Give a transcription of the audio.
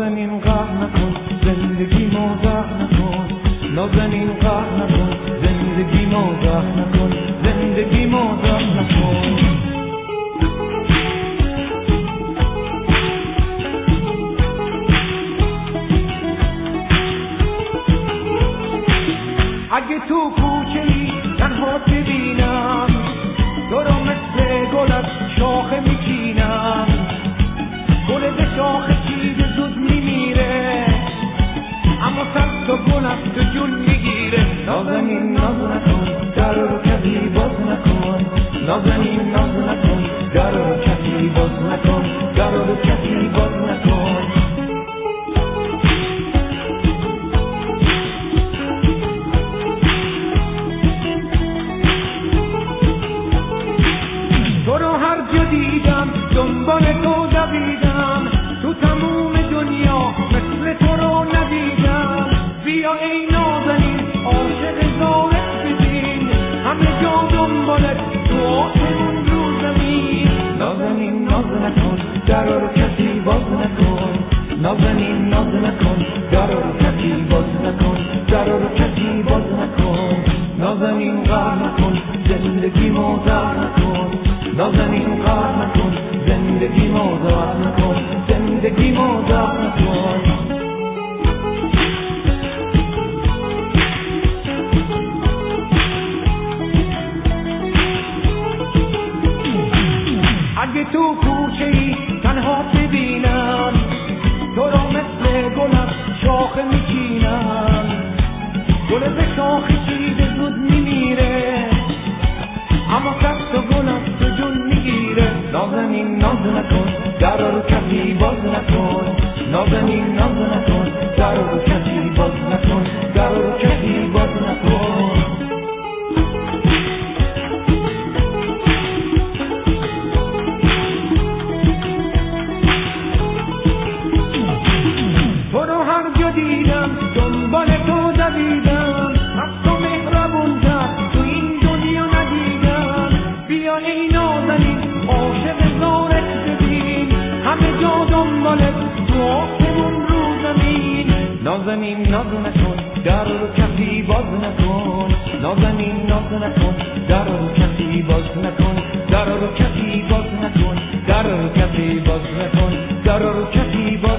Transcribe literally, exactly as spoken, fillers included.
نازنین قهر نکن زندگی مزاح نکن نازنین قهر نکن زندگی مزاح نکن زندگی مزاح نکن اگه تو کوچه‌ای تنها ببینم تو رو مثل گل از شاخه میچینم گل به شاخه چیز زود میمیره اما صد تا گل از تو جون میگیره نازنین ناز نکن در رو کسی باز نکن نازنین ناز نکن در رو کسی باز نکن در رو کسی باز نکن تو رو هر جا دیدم دنبال تو دویدم تو تموم دنیا مثل تو رو ندیدم بیا ای نازنین عاشق ظاهر ببین همه جا دنبالت تو آسمون رو زمین نازنین ناز نکن در رو کسی باز نکن نازنین ناز نکن در رو کسی باز نکن در رو کسی باز نکن نازنین قهر نکن زندگی مزاح نکن نازنین قهر نکن زندگی مزاح نکن زندگی مزاح نکن اگه تو کوچه‌ای تنها ببینم تو رو مثل گل از شاخه میچینم گل به شاخه چیز زود میمیره اما صد تا گل از تو جون میگیره نازنین ناز نکن در رو کسی باز نکن نازنین ناز نکن در رو کسی باز نکن در رو کسی باز نکن تو رو هر جا دیدم دنبال تو دویدم از تو مهربون تر تو این دنیا ندیدم بیا ای نازنین عاشق زارت ببین همه جا دنبالت تو آسمون رو زمین نازنین ناز نکن در رو کسی باز نکن نازنین ناز نکن در رو کسی باز نکن در رو کسی باز نکن در رو کسی باز نکن در رو کسی باز